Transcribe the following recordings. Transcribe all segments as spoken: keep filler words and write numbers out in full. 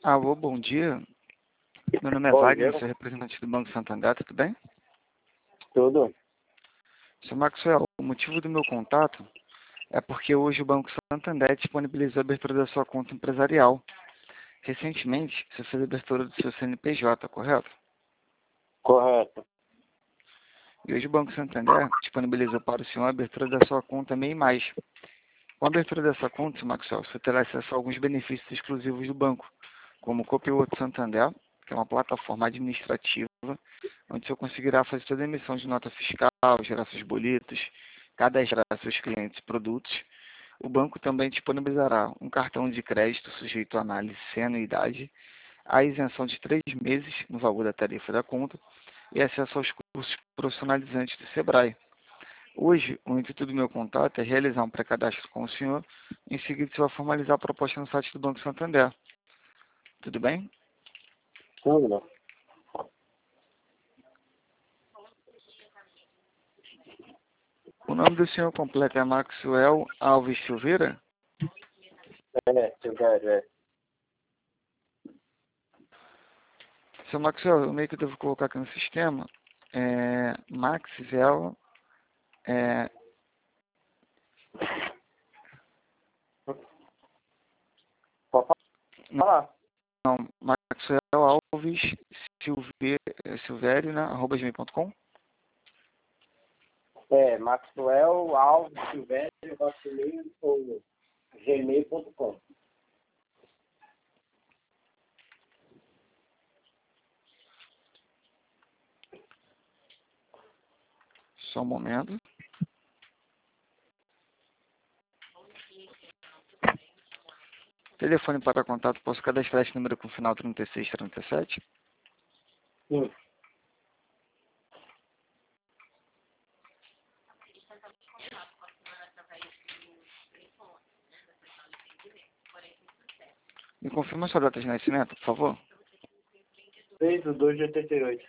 Alô, bom dia. Meu nome é Bom Wagner, dia. sou representante do Banco Santander, tudo bem? Tudo? Senhor Maxwell, o motivo do meu contato é porque hoje o Banco Santander disponibilizou a abertura da sua conta empresarial. Recentemente, você fez a abertura do seu C N P J, correto? Correto. E hoje o Banco Santander disponibilizou para o senhor a abertura da sua conta MEI Mais. Com a abertura dessa conta, senhor Maxwell, você terá acesso a alguns benefícios exclusivos do banco, como o Copiloto Santander, que é uma plataforma administrativa, onde o senhor conseguirá fazer toda a emissão de nota fiscal, gerar seus boletos, cadastrar seus clientes e produtos. O banco também disponibilizará um cartão de crédito sujeito à análise sem anuidade, a isenção de três meses no valor da tarifa da conta e acesso aos cursos profissionalizantes do Sebrae. Hoje, o intuito do meu contato é realizar um pré-cadastro com o senhor, em seguida você vai formalizar a proposta no site do Banco Santander. Tudo bem? Tudo. O nome do senhor completo é Maxwell Alves Silveira? É, Silvério, é. Seu Maxwell, o meio que eu devo colocar aqui no sistema é Maxwell, é, Pode falar? não, Maxwell Alves Silve, Silvério, né, arroba gmail ponto com. É, Maxwell Alves Silvério, hotmail ou gmail ponto com. Só um momento. Telefone para contato, posso cadastrar esse número com final trinta e seis trinta e sete? Sim. Me confirma sua data de nascimento, por favor. seis do dois de oitenta e oito.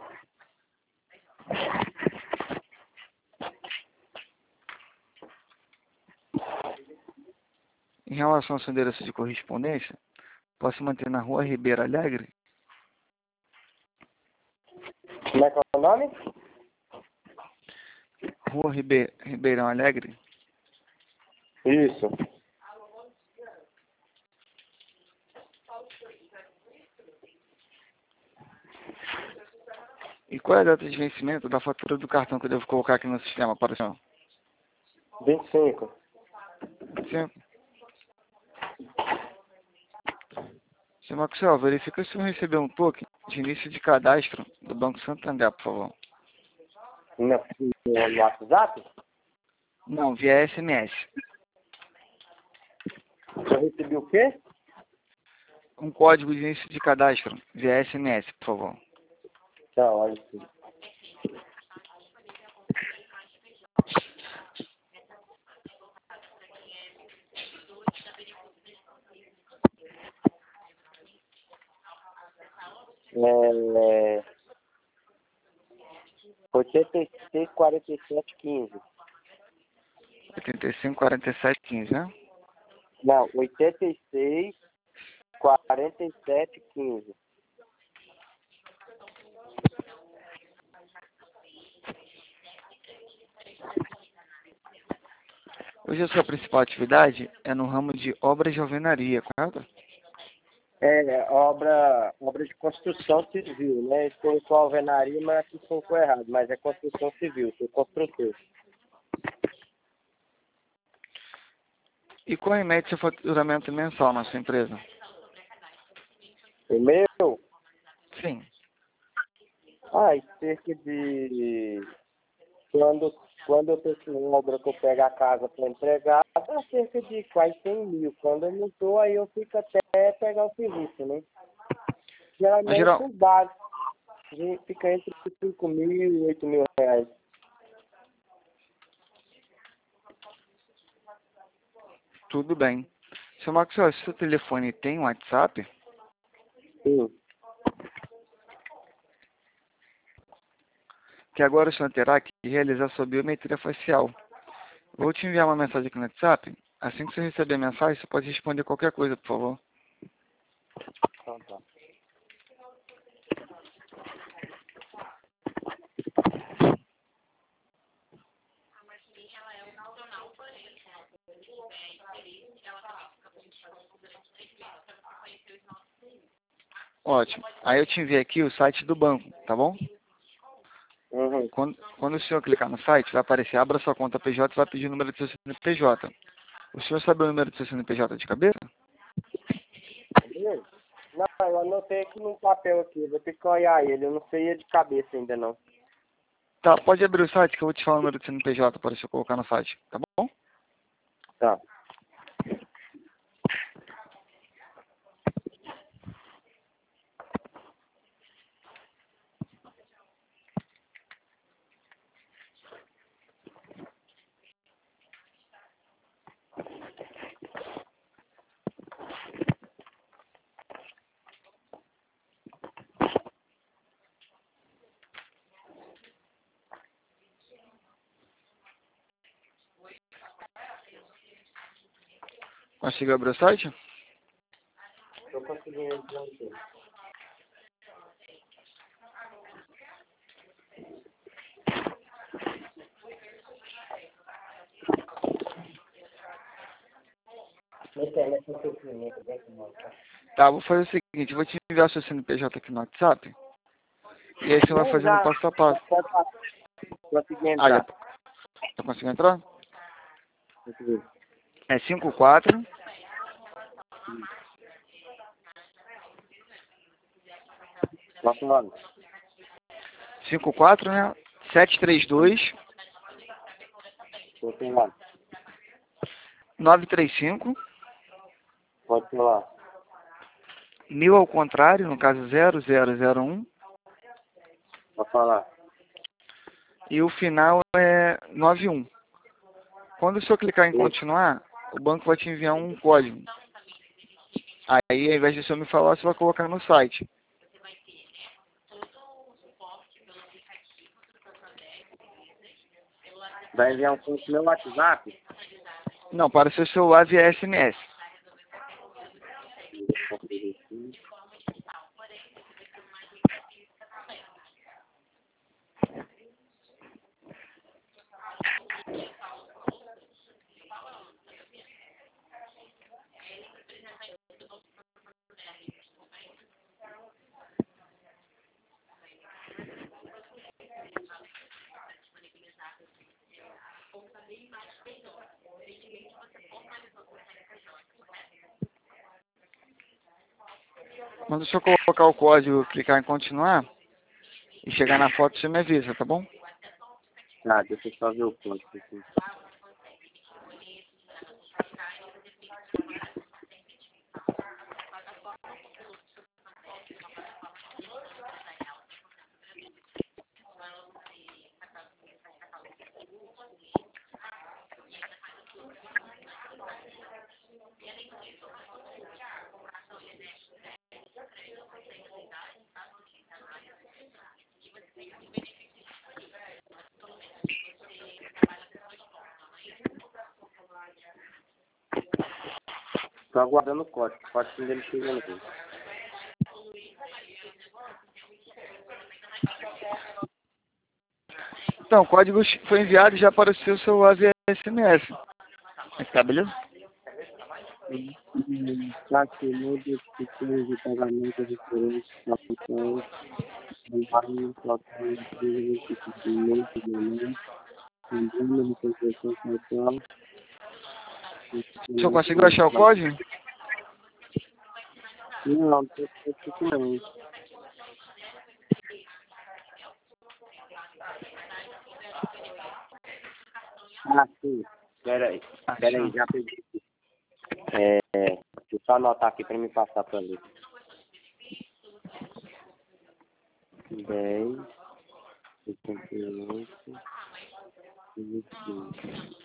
Em relação ao seu endereço de correspondência, posso manter na rua Ribeiro Alegre? Como é que é o nome? Rua Ribe... Ribeirão Alegre? Isso. E qual é a data de vencimento da fatura do cartão que eu devo colocar aqui no sistema para o senhor? vinte e cinco. Sim. Senhor Maxwell, verifica se eu receber um token de início de cadastro do Banco Santander, por favor. No, no WhatsApp? Não, via S M S. Eu recebi o quê? Um código de início de cadastro via S M S, por favor. Tá, olha aqui. É, oitenta e seis, quarenta e sete, quinze. oitenta e cinco, quarenta e sete, quinze, né? Não, oitenta e seis, quarenta e sete, quinze. Hoje a sua principal atividade é no ramo de obras de alvenaria, correto? É, obra, obra de construção civil, né? Estou com alvenaria, mas aqui ficou errado, mas é construção civil, sou construtor. E qual é em média seu faturamento mensal na sua empresa? O meu? Sim. Ai, cerca de... Quando, quando eu estou com obra que eu pego a casa para entregar, dá cerca de quase cem mil. Quando eu não estou, aí eu fico até pegar o serviço, né? Mas, Geralmente geral, os básicos, a gente fica entre cinco mil e oito mil reais. tudo bem. Seu Maxwell, seu telefone tem WhatsApp? Sim. Que agora o senhor terá que realizar sua biometria facial. Vou te enviar uma mensagem aqui no WhatsApp. Assim que você receber a mensagem, você pode responder qualquer coisa, por favor. Tá. Ótimo. Aí eu te enviei aqui o site do banco, tá bom? Uhum. Quando, quando o senhor clicar no site, vai aparecer, abra sua conta P J e vai pedir o número do seu C N P J. O senhor sabe o número do seu C N P J de cabeça? Beleza? Não, eu anotei aqui num papel aqui, vou ter que olhar ele, eu não sei ele de cabeça ainda não. Tá, pode abrir o site que eu vou te falar o número do C N P J para você colocar no site, tá bom? Tá. Conseguiu abrir o site? Tô conseguindo entrar aqui. Na internet não tem cliente, vem aqui, mano. Tá, vou fazer o seguinte, eu vou te enviar o seu C N P J aqui no WhatsApp. E aí você vai Não, fazendo já, passo a passo. pode passar. Consegui Ah, já entrar. tá conseguindo entrar? Consegui. É cinco quatro, Posso falar? cinco quatro, né? sete três dois, Tô sem lá. nove três cinco, Pode falar. mil ao contrário, no caso zero zero zero um, Pode falar. e o final é nove um. Quando o senhor clicar em Sim. continuar, o banco vai te enviar um código. Aí, ao invés de o senhor me falar, você vai colocar no site. Vai enviar um link no meu WhatsApp? Não, para o seu celular via S M S. Quando o senhor colocar o código, clicar em continuar, e chegar na foto, você me avisa, tá bom? Ah, deixa eu só ver o código aqui. Tô aguardando o código. O código dele chegando aqui. Então, o código foi enviado já para o seu celular via S M S. Tá, beleza? Platinum de instituições de pagamento referentes capitais, online, total, empresa, institucionamento, momento, lembrando, representação social, O senhor institucionamento, conseguiu achar o código? não, não tem aqui não. Ah, sim. Pera aí. Ah, Pera aí, sim. já peguei. É, deixa eu só anotar aqui para me passar para ler. dez, setenta e oito, vinte e cinco.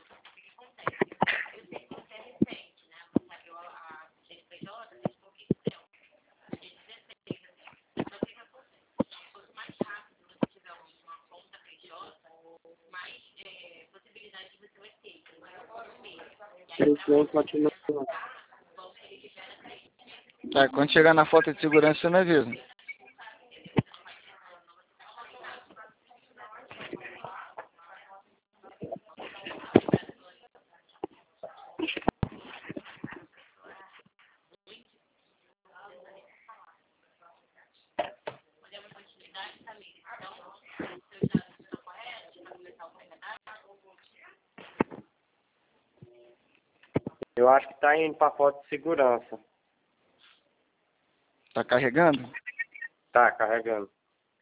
Então, continua. Tá, quando chegar na foto de segurança, você me avisa. Eu acho que tá indo pra foto de segurança. Tá carregando? Tá, carregando.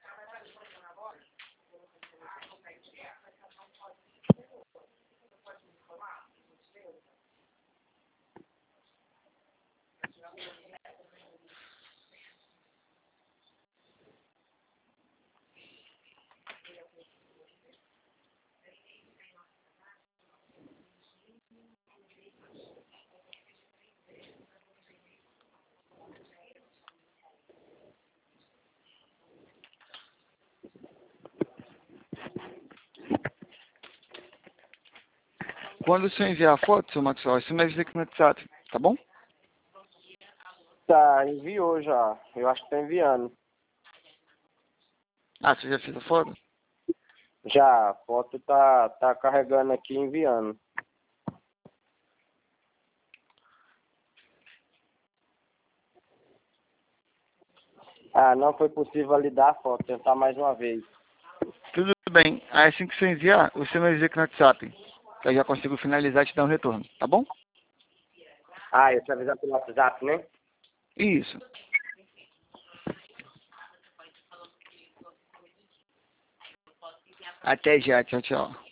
Quando o senhor enviar a foto, seu Maxwell, você me avisa aqui no WhatsApp, tá bom? Tá, enviou já. Eu acho que tá enviando. Ah, você já fez a foto? Já, a foto tá, tá carregando aqui e enviando. Ah, não foi possível validar a foto. Tentar mais uma vez. Tudo bem. Aí assim que você enviar, você me avisa aqui no WhatsApp. Que eu já consigo finalizar e te dar um retorno, tá bom? Ah, eu te avisar pelo WhatsApp, né? Isso. Até já, tchau, tchau.